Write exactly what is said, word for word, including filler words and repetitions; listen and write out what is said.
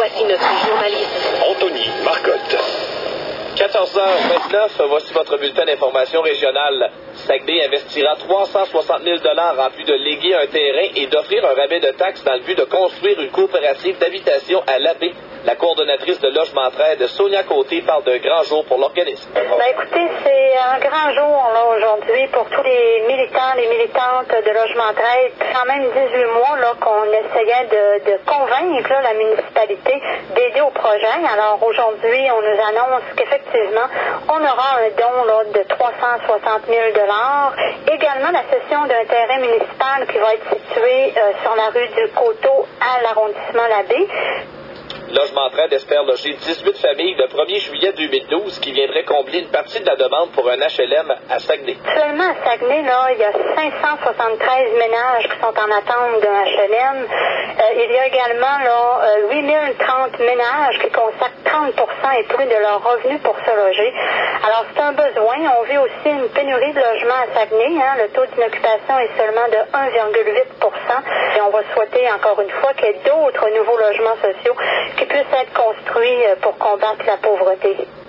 Voici notre journaliste, Anthony Marcotte. quatorze heures vingt-neuf, voici votre bulletin d'information régionale. Saguenay investira trois cent soixante mille dollars en vue de léguer un terrain et d'offrir un rabais de taxes dans le but de construire une coopérative d'habitation à l'Abbé. La coordonnatrice de Logement Trade, Sonia Côté, parle d'un grand jour pour l'organisme. Ben écoutez, c'est un grand jour là aujourd'hui pour tous les militants, les militantes de Logement Trade. Quand même dix-huit mois là qu'on essayait de, de convaincre là, la municipalité d'aider au projet. Alors aujourd'hui, on nous annonce qu'effectivement, on aura un don là, de trois cent soixante mille dollars. Également la cession d'un terrain municipal qui va être situé euh, sur la rue du Coteau à l'arrondissement Labbé. Logement Trade espère loger dix-huit familles le premier juillet deux mille douze qui viendraient combler une partie de la demande pour un H L M à Saguenay. Seulement à Saguenay, là, il y a cinq cent soixante-treize ménages qui sont en attente d'un H L M. Euh, il y a également là, euh, huit mille trente ménages qui consacrent trente pour cent et plus de leurs revenus pour se loger. Alors c'est un besoin. On vit aussi une pénurie de logements à Saguenay. Hein. Le taux d'inoccupation est seulement de un virgule huit pour cent. Et on va souhaiter encore une fois qu'il y ait d'autres nouveaux logements sociaux qui puissent être construits pour combattre la pauvreté.